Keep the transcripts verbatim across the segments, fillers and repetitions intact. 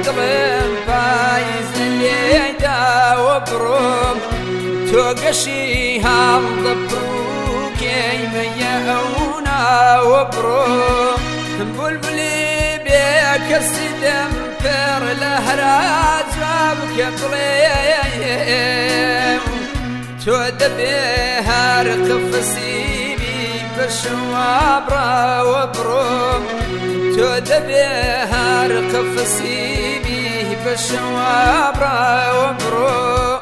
دڵم پاییز لێدا وەبڕۆم تۆ گەشی هەڵدەپڕووکەیمە ئەونا وەبڕۆم بولبولی بێ کەسی دەم پێڕ لە هەرا جواب کە بڵێم تۆ دەبێ هەر قفسیبی بەشوا بڕاوە بڕۆم تۆ دەبێ هەر قفسیبی بەشوا بڕاوە بڕۆم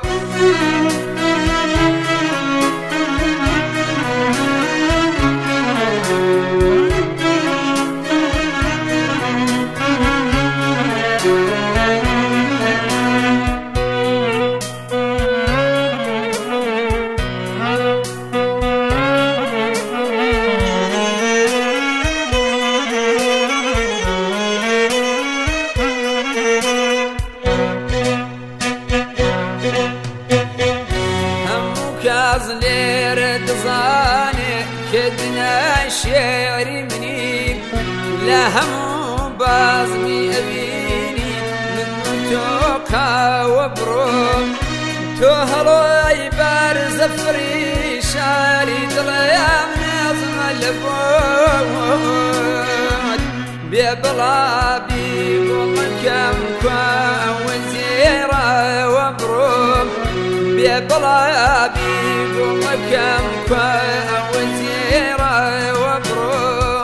کاز لێرە دەزانێ کە دنیای شێعری منی لە هەموو بازمی ئەبینی من تۆ کاوە بڕۆم تۆ هەڵۆی بەرزەفری شاری دڵیام نازمە لە بۆت بێ بڵابی گوڵەکەم کواوە زێڕاوە بڕۆم بێ بڵابی گوڵەکەم کواوە زێڕاوە بڕۆم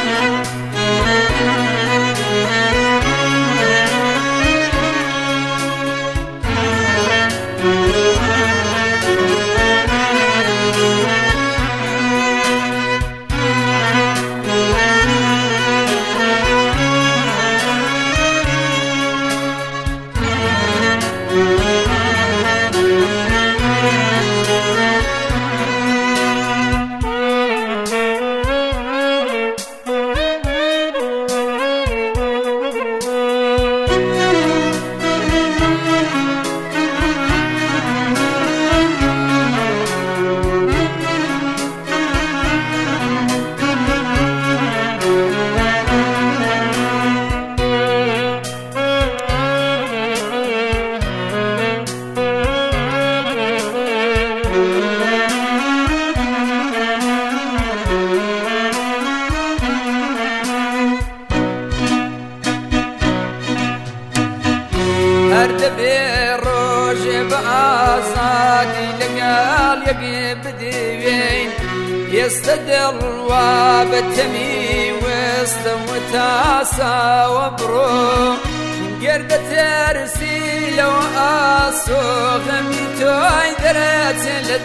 هەر دەبێ ڕۆژێ بە ئازادی لەگەڵ یەکێ بدوێین ئێستا دڵوا بە تەمی وێستەوە تاساوە بڕۆ گەر دەترسی لەوە ئاسۆ غەمی تۆی دەرەچێ لە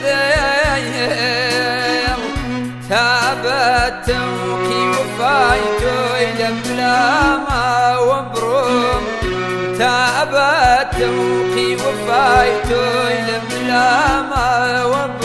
دەیڵ تا بە تەوقی وفای تۆی لە ملاماوە بڕۆم تا بە تەوقی وفای تۆی لە ملاماوە بڕۆم